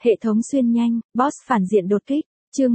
Hệ thống xuyên nhanh, boss phản diện đột kích, chương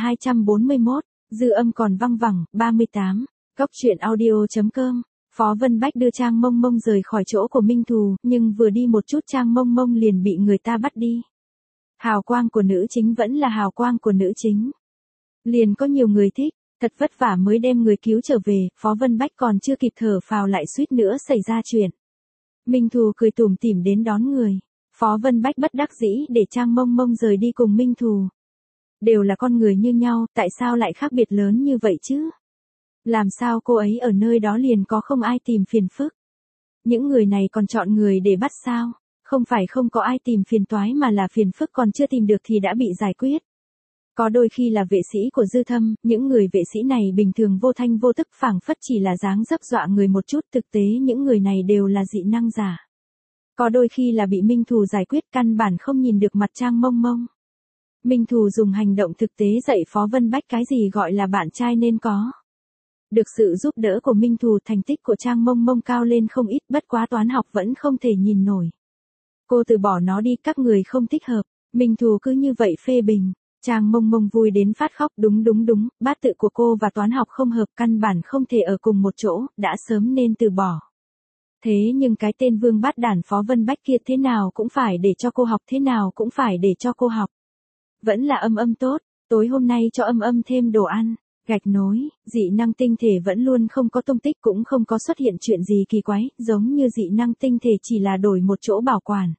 1241, dư âm còn văng vẳng, 38, Cóc truyện audio.com. Phó Vân Bách đưa Trang Mông Mông rời khỏi chỗ của Minh Thù, nhưng vừa đi một chút Trang Mông Mông liền bị người ta bắt đi. Hào quang của nữ chính vẫn là hào quang của nữ chính. Liền có nhiều người thích, thật vất vả mới đem người cứu trở về, Phó Vân Bách còn chưa kịp thở phào lại suýt nữa xảy ra chuyện. Minh Thù cười tủm tỉm đến đón người. Phó Vân Bách bất đắc dĩ để Trang Mông Mông rời đi cùng Minh Thù. Đều là con người như nhau, tại sao lại khác biệt lớn như vậy chứ? Làm sao cô ấy ở nơi đó liền có không ai tìm phiền phức? Những người này còn chọn người để bắt sao? Không phải không có ai tìm phiền toái mà là phiền phức còn chưa tìm được thì đã bị giải quyết. Có đôi khi là vệ sĩ của Dư Thâm, những người vệ sĩ này bình thường vô thanh vô tức phảng phất chỉ là dáng dấp dọa người một chút, thực tế những người này đều là dị năng giả. Có đôi khi là bị Minh Thù giải quyết căn bản không nhìn được mặt Trang Mông Mông. Minh Thù dùng hành động thực tế dạy Phó Vân Bách cái gì gọi là bạn trai nên có. Được sự giúp đỡ của Minh Thù, thành tích của Trang Mông Mông cao lên không ít, bất quá toán học vẫn không thể nhìn nổi. Cô từ bỏ nó đi, các người không thích hợp. Minh Thù cứ như vậy phê bình. Trang Mông Mông vui đến phát khóc, đúng, bát tự của cô và toán học không hợp, căn bản không thể ở cùng một chỗ, đã sớm nên từ bỏ. Thế nhưng cái tên vương bát đản Phó Vân Bách kia thế nào cũng phải để cho cô học, thế nào cũng phải để cho cô học. Vẫn là Âm tốt, tối hôm nay cho Âm thêm đồ ăn. Gạch nối, dị năng tinh thể vẫn luôn không có tung tích, cũng không có xuất hiện chuyện gì kỳ quái, giống như dị năng tinh thể chỉ là đổi một chỗ bảo quản.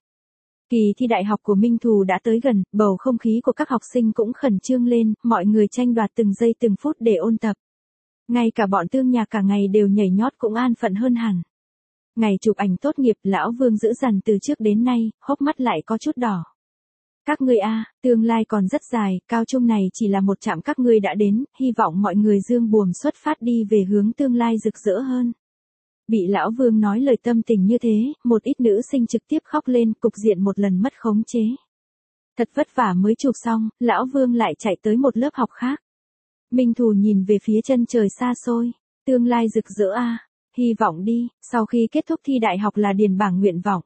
Kỳ thi đại học của Minh Thù đã tới gần, bầu không khí của các học sinh cũng khẩn trương lên, mọi người tranh đoạt từng giây từng phút để ôn tập. Ngay cả bọn Tương Nhạc cả ngày đều nhảy nhót cũng an phận hơn hẳn. Ngày chụp ảnh tốt nghiệp, lão Vương giữ dằn từ trước đến nay, hốc mắt lại có chút đỏ. Các ngươi tương lai còn rất dài, cao trung này chỉ là một trạm các ngươi đã đến, hy vọng mọi người dương buồm xuất phát đi về hướng tương lai rực rỡ hơn. Bị lão Vương nói lời tâm tình như thế, một ít nữ sinh trực tiếp khóc lên, cục diện một lần mất khống chế. Thật vất vả mới chụp xong, lão Vương lại chạy tới một lớp học khác. Minh Thù nhìn về phía chân trời xa xôi, tương lai rực rỡ hy vọng đi, sau khi kết thúc thi đại học là điền bảng nguyện vọng.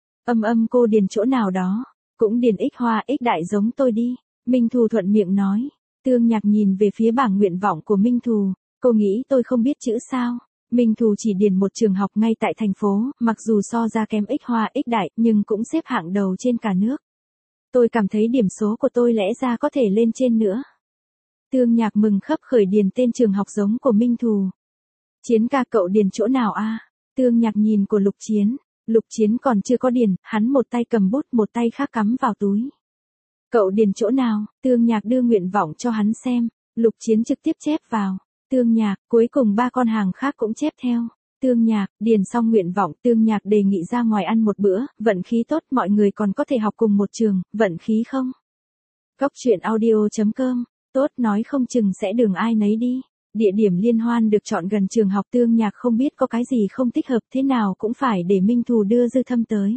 Cô điền chỗ nào đó, cũng điền X Hoa X Đại giống tôi đi, Minh Thù thuận miệng nói. Tương Nhạc nhìn về phía bảng nguyện vọng của Minh Thù, cô nghĩ tôi không biết chữ sao? Minh Thù chỉ điền một trường học ngay tại thành phố, mặc dù so ra kém X Hoa X Đại, nhưng cũng xếp hạng đầu trên cả nước. Tôi cảm thấy điểm số của tôi lẽ ra có thể lên trên nữa. Tương Nhạc mừng khấp khởi điền tên trường học giống của Minh Thù. Chiến ca cậu điền chỗ nào Tương Nhạc nhìn của Lục Chiến. Lục Chiến còn chưa có điền, hắn một tay cầm bút, một tay khác cắm vào túi. Cậu điền chỗ nào? Tương Nhạc đưa nguyện vọng cho hắn xem. Lục Chiến trực tiếp chép vào. Tương Nhạc, cuối cùng 3 con hàng khác cũng chép theo. Tương Nhạc, điền xong nguyện vọng, Tương Nhạc đề nghị ra ngoài ăn một bữa, vận khí tốt mọi người còn có thể học cùng một trường, vận khí không? Cóc truyện audio.com, tốt nói không chừng sẽ đường ai nấy đi. Địa điểm liên hoan được chọn gần trường học, Tương Nhạc không biết có cái gì không thích hợp, thế nào cũng phải để Minh Thù đưa Dư Thâm tới.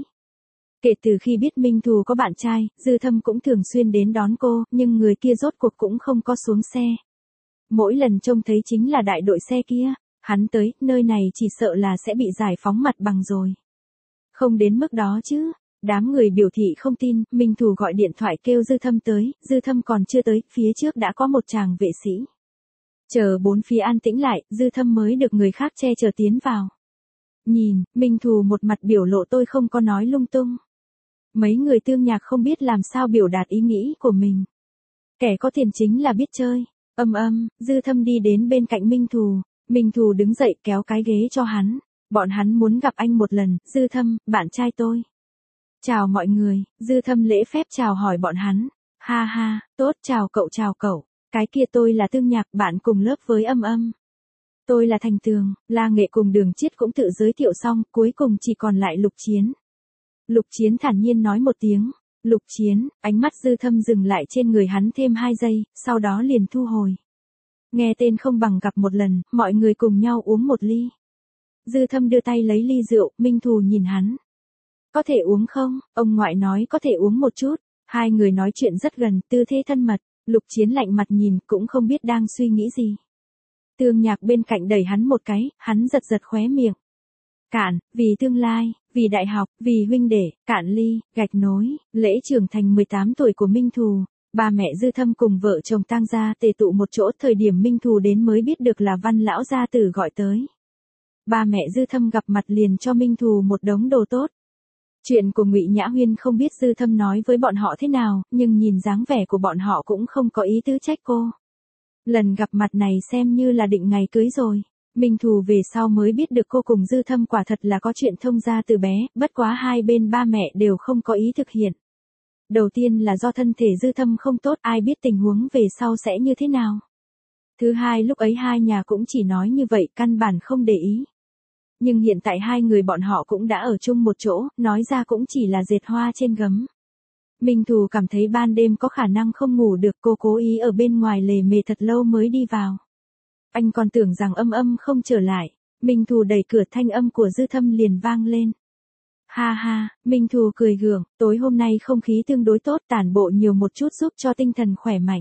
Kể từ khi biết Minh Thù có bạn trai, Dư Thâm cũng thường xuyên đến đón cô, nhưng người kia rốt cuộc cũng không có xuống xe. Mỗi lần trông thấy chính là đại đội xe kia, hắn tới, nơi này chỉ sợ là sẽ bị giải phóng mặt bằng rồi. Không đến mức đó chứ. Đám người biểu thị không tin, Minh Thù gọi điện thoại kêu Dư Thâm tới, Dư Thâm còn chưa tới, phía trước đã có một chàng vệ sĩ. Chờ bốn phía an tĩnh lại, Dư Thâm mới được người khác che chở tiến vào. Nhìn, Minh Thù một mặt biểu lộ tôi không có nói lung tung. Mấy người Tương Nhạc không biết làm sao biểu đạt ý nghĩ của mình. Kẻ có tiền chính là biết chơi. Dư Thâm đi đến bên cạnh Minh Thù. Minh Thù đứng dậy kéo cái ghế cho hắn. Bọn hắn muốn gặp anh một lần, Dư Thâm, bạn trai tôi. Chào mọi người, Dư Thâm lễ phép chào hỏi bọn hắn. Ha ha, tốt, chào cậu. Cái kia tôi là Tương Nhạc, bạn cùng lớp với Âm. Tôi là Thành Tường, La Nghệ cùng Đường Chiết cũng tự giới thiệu xong, cuối cùng chỉ còn lại Lục Chiến. Lục Chiến thản nhiên nói một tiếng. Lục Chiến, ánh mắt Dư Thâm dừng lại trên người hắn thêm 2 giây, sau đó liền thu hồi. Nghe tên không bằng gặp một lần, mọi người cùng nhau uống một ly. Dư Thâm đưa tay lấy ly rượu, Minh Thù nhìn hắn. Có thể uống không? Ông ngoại nói có thể uống một chút. Hai người nói chuyện rất gần, tư thế thân mật. Lục Chiến lạnh mặt nhìn, cũng không biết đang suy nghĩ gì. Tương Nhạc bên cạnh đẩy hắn một cái, hắn giật khóe miệng. Cạn, vì tương lai, vì đại học, vì huynh đệ, cạn ly, gạch nối, lễ trưởng thành 18 tuổi của Minh Thù. Ba mẹ Dư Thâm cùng vợ chồng tang gia tề tụ một chỗ, thời điểm Minh Thù đến mới biết được là Văn lão gia tử gọi tới. Ba mẹ Dư Thâm gặp mặt liền cho Minh Thù một đống đồ tốt. Chuyện của Ngụy Nhã Huyên không biết Dư Thâm nói với bọn họ thế nào, nhưng nhìn dáng vẻ của bọn họ cũng không có ý tứ trách cô. Lần gặp mặt này xem như là định ngày cưới rồi. Minh Thù về sau mới biết được cô cùng Dư Thâm quả thật là có chuyện thông gia từ bé, bất quá hai bên ba mẹ đều không có ý thực hiện. Đầu tiên là do thân thể Dư Thâm không tốt, ai biết tình huống về sau sẽ như thế nào. Thứ hai, lúc ấy hai nhà cũng chỉ nói như vậy, căn bản không để ý. Nhưng hiện tại hai người bọn họ cũng đã ở chung một chỗ, nói ra cũng chỉ là dệt hoa trên gấm. Minh Thù cảm thấy ban đêm có khả năng không ngủ được, cô cố ý ở bên ngoài lề mề thật lâu mới đi vào. Anh còn tưởng rằng Âm Âm không trở lại. Minh Thù đẩy cửa, thanh âm của Dư Thâm liền vang lên. Ha ha, Minh Thù cười gượng, tối hôm nay không khí tương đối tốt, tản bộ nhiều một chút giúp cho tinh thần khỏe mạnh.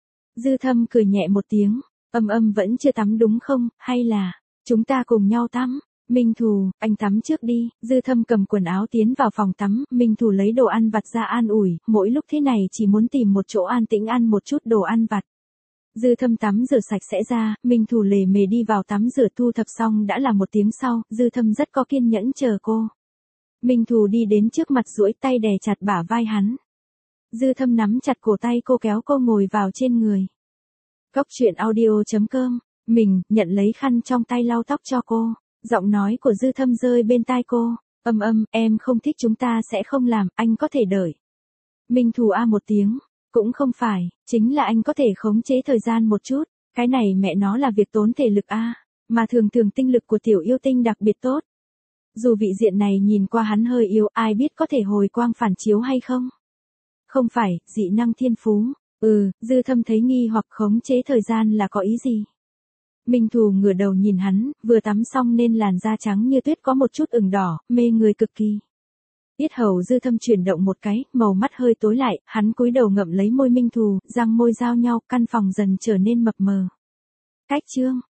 Dư Thâm cười nhẹ một tiếng, Âm Âm vẫn chưa tắm đúng không, hay là, chúng ta cùng nhau tắm. Minh Thù, anh tắm trước đi. Dư Thâm cầm quần áo tiến vào phòng tắm, Minh Thù lấy đồ ăn vặt ra an ủi, mỗi lúc thế này chỉ muốn tìm một chỗ an tĩnh ăn một chút đồ ăn vặt. Dư Thâm tắm rửa sạch sẽ ra, Minh Thù lề mề đi vào tắm rửa, thu thập xong đã là 1 tiếng sau, Dư Thâm rất có kiên nhẫn chờ cô. Minh Thù đi đến trước mặt duỗi tay đè chặt bả vai hắn. Dư Thâm nắm chặt cổ tay cô, kéo cô ngồi vào trên người. Cốc truyện audio.com, mình nhận lấy khăn trong tay lau tóc cho cô. Giọng nói của Dư Thâm rơi bên tai cô. Âm Âm, em không thích chúng ta sẽ không làm, anh có thể đợi. Minh Thù a một tiếng. Cũng không phải, chính là anh có thể khống chế thời gian một chút. Cái này mẹ nó là việc tốn thể lực a, mà thường thường tinh lực của tiểu yêu tinh đặc biệt tốt. Dù vị diện này nhìn qua hắn hơi yếu, ai biết có thể hồi quang phản chiếu hay không? Không phải, dị năng thiên phú. Dư Thâm thấy nghi hoặc, khống chế thời gian là có ý gì? Minh Thù ngửa đầu nhìn hắn, vừa tắm xong nên làn da trắng như tuyết, có một chút ửng đỏ, mê người cực kỳ. Yết hầu Dư Thâm chuyển động một cái, màu mắt hơi tối lại, hắn cúi đầu ngậm lấy môi Minh Thù, răng môi giao nhau, căn phòng dần trở nên mập mờ. Cách chương